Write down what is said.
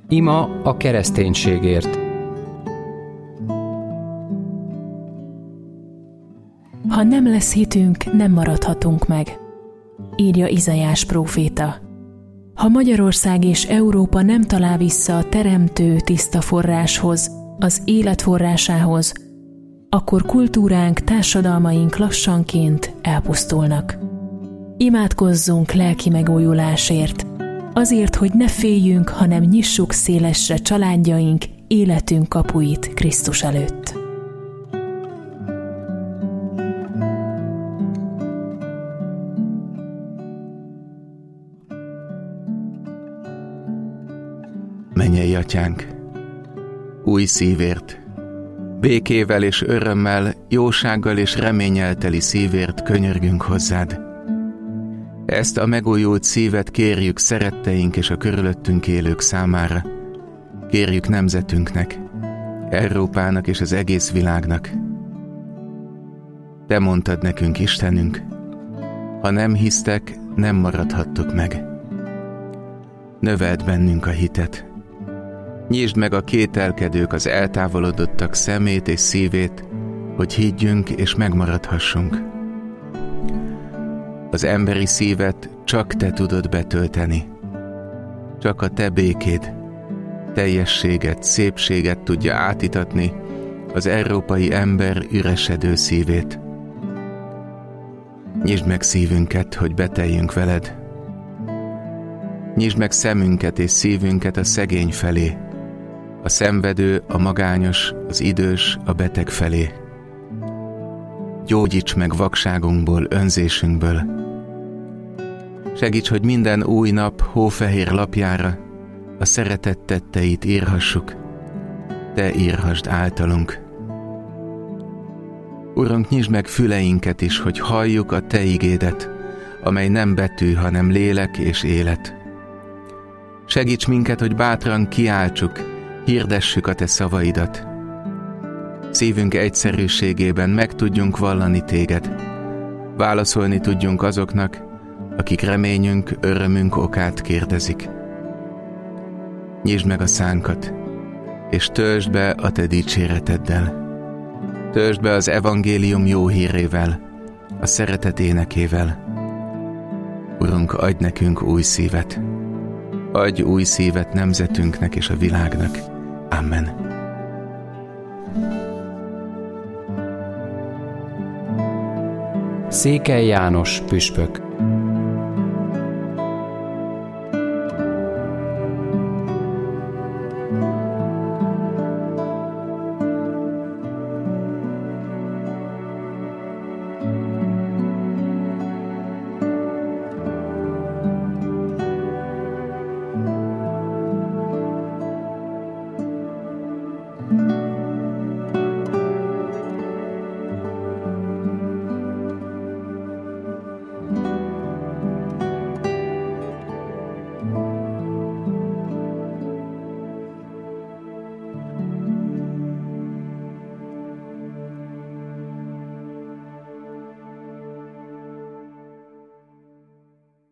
Ima a kereszténységért. Ha nem lesz hitünk, nem maradhatunk meg, írja Izaiás próféta. Ha Magyarország és Európa nem talál vissza a teremtő tiszta forráshoz, az élet forrásához, akkor kultúránk, társadalmaink lassanként elpusztulnak. Imádkozzunk lelki megújulásért, azért, hogy ne féljünk, hanem nyissuk szélesre családjaink, életünk kapuit Krisztus előtt. Mennyei Atyánk, új szívért, békével és örömmel, jósággal és reménnyel teli szívért könyörgünk hozzád. Ezt a megújult szívet kérjük szeretteink és a körülöttünk élők számára. Kérjük nemzetünknek, Európának és az egész világnak. Te mondtad nekünk, Istenünk, ha nem hisztek, nem maradhattok meg. Növeld bennünk a hitet. Nyisd meg a kételkedők, az eltávolodottak szemét és szívét, hogy higgyünk és megmaradhassunk. Az emberi szívet csak te tudod betölteni. Csak a te békéd, teljességet, szépséget tudja átitatni az európai ember üresedő szívét. Nyisd meg szívünket, hogy beteljünk veled. Nyisd meg szemünket és szívünket a szegény felé, a szenvedő, a magányos, az idős, a beteg felé. Gyógyíts meg vakságunkból, önzésünkből. Segíts, hogy minden új nap hófehér lapjára a szeretet tetteit írhassuk. Te írhassd általunk. Urunk, nyisd meg füleinket is, hogy halljuk a te igédet, amely nem betű, hanem lélek és élet. Segíts minket, hogy bátran kiáltsuk, hirdessük a te szavaidat. Szívünk egyszerűségében meg tudjunk vallani téged. Válaszolni tudjunk azoknak, akik reményünk, örömünk okát kérdezik. Nyisd meg a szánkat, és töltsd be a te dicséreteddel. Töltsd be az evangélium jó hírével, a szeretet énekével. Urunk, adj nekünk új szívet. Adj új szívet nemzetünknek és a világnak. Amen. Székely János püspök.